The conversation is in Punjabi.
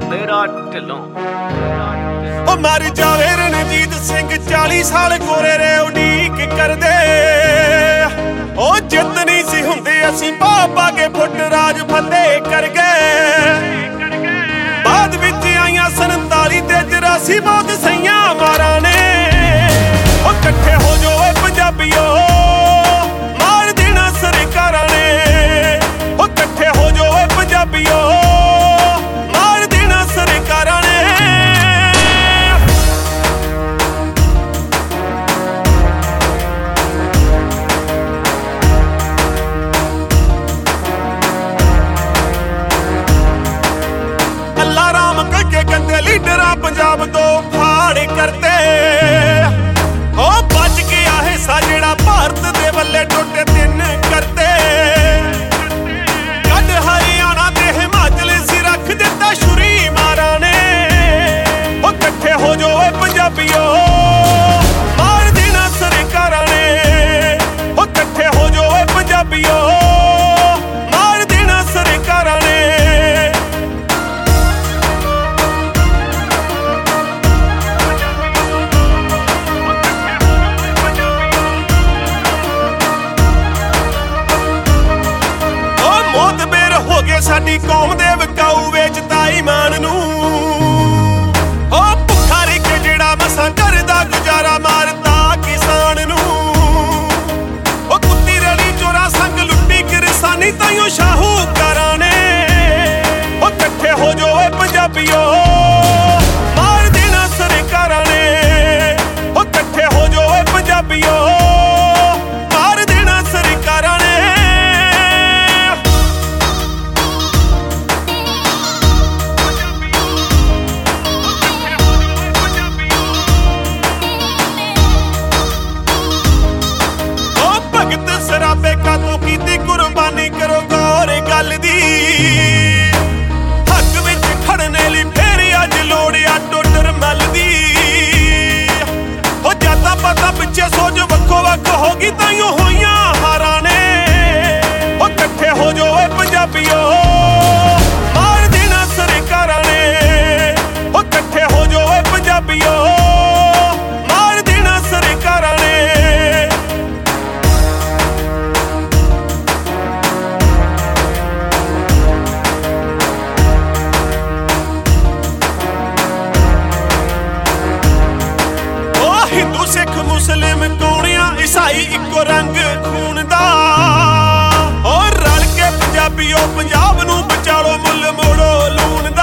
ਮੇਰਾ ਢਿੱਲੋਂ ਉਹ ਮਰ ਜਾਵੇ ਰਣਜੀਤ ਸਿੰਘ 40 ਸਾਲ ਗੋਰੇ ਰੇ ਉਡੀਕ ਕਰਦੇ। ਉਹ ਜਿੱਤ ਨਹੀਂ ਸੀ ਹੁੰਦੀ ਅਸੀਂ ਪਾ ਕੇ ਫੁੱਟ ਰਾਜ ਫਤਿਹ ਕਰ ਗਏ। ਬਾਅਦ ਵਿੱਚ ਆਈਆਂ 47 ਤੇ 84 ਮੌਤ ਸਈਆਂ ਮਾਰਾਂ ਨੇ। ਉਹ ਇਕੱਠੇ ਹੋ ਜੋ ਏ ਪੰਜਾਬੀਓ ਮਾਰ ਦੇਣਾ ਸਰਕਾਰਾਂ ਨੇ। ਉਹ ਇਕੱਠੇ ਹੋ ਜੋ ਏ ਪੰਜਾਬੀਓ ਮਾਰ ਦੇਣਾ ਸਰਕਾਰਾਂ ਨੇ। ਅੱਲਾ ਰਾਮ ਕਰਕੇ ਗੰਦੇ ਲੀਡਰਾਂ ਪੰਜਾਬ ਤੋਂ ਫਾੜ ਕਰਤੇ। ਉਹ ਬਚ ਗਿਆ ਹਿੱਸਾ ਜਿਹੜਾ ਭਾਰਤ ਦੇ ਵੱਲੇ ਟੁੱਟੇ 3 ਕਰਤੇ। ਕੱਢ ਹਰਿਆਣਾ ਤੇ ਹਿਮਾਚਲ ਸੀ ਰੱਖ ਦਿੱਤਾ ਸ਼ੁਰੀ ਮਾਰਾਂ ਨੇ। ਉਹ ਇਕੱਠੇ ਹੋ ਜੋ ਏ ਪੰਜਾਬੀਓ ਮਾਰ ਦੇਣਾ ਸਰਕਾਰਾਂ ਨੇ। ਉਹ ਇਕੱਠੇ ਹੋ ਜੋ ਏ ਪੰਜਾਬੀਓ ਮਾਰ ਦੇਣਾ ਸਰਕਾਰਾਂ ਨੇ। ਹੋ ਗਏ ਸਾਡੀ ਕੌਮ ਦੇ ਵਿਕਾਊ ਵੇਚਤਾ ਈਮਾਨ ਨੂੰ। ਉਹ ਭੁੱਖਾ ਰਹਿ ਕੇ ਜਿਹੜਾ ਮਸਾਂ ਕਰਦਾ ਗੁਜ਼ਾਰਾ ਮਾਰਤਾ ਕਿਸਾਨ ਨੂੰ। ਉਹ ਕੁੱਤੀ ਰਲੀ ਚੋਰਾਂ ਸੰਗ ਲੁੱਟੀ ਕਿਰਸਾਨੀ ਤਾਈਓ ਸ਼ਾਹੂਕਾਰਾਂ ਨੇ। ਉਹ ਇਕੱਠੇ ਹੋ ਜੋ ਏ ਪੰਜਾਬੀਓ ਮਾਰ ਦੇਣਾ ਸਰਕਾਰਾਂ ਨੇ। ਉਹ ਇਕੱਠੇ ਹੋ ਜੋ ਏ ਪੰਜਾਬੀਓ ਮਾਰ ਦੇਣਾ ਸਰਕਾਰਾਂ ਨੇ। ਸਰਾਬੇ ਕਾਤੋਂ ਕੀਤੀ ਕੁਰਬਾਨੀ ਕਰੋ ਗੌਰ ਗੱਲ ਦੀ। ਹੱਕ ਵਿੱਚ ਖੜਨੇ ਲਈ ਫੇਰ ਅੱਜ ਲੋੜ ਆ ਟੋਡਰ ਮੱਲ ਦੀ। ਉਹ ਜਾਤਾਂ ਪਾਤਾਂ ਪਿੱਛੇ ਸੋਚ ਵੱਖੋ ਵੱਖ ਹੋ ਗਈ ਤਾਈਓ ਹੋਈਆਂ ਹਾਰਾਂ ਨੇ। ਉਹ ਇਕੱਠੇ ਹੋ ਜੋ ਏ ਪੰਜਾਬੀਓ ਮਾਰ ਦੇਣਾ ਸਰਕਾਰਾਂ ਨੇ। ਉਹ ਇਕੱਠੇ ਹੋ ਜੋ ਏ ਪੰਜਾਬੀਓ ਮਾਰ ਦੇਣਾ ਸਰਕਾਰਾਂ ਨੇ। ਹਿੰਦੂ ਸਿੱਖ ਮੁਸਲਿਮ ਕੌਣਿਆਂ ਈਸਾਈ ਇੱਕੋ ਰੰਗ ਖੂਨ ਦਾ। ਔਰ ਰਲ ਕੇ ਪੰਜਾਬੀਓ ਪੰਜਾਬ ਨੂੰ ਬਚਾਲੋ ਮੁੱਲ ਮੋੜੋ ਲੂਣ ਦਾ।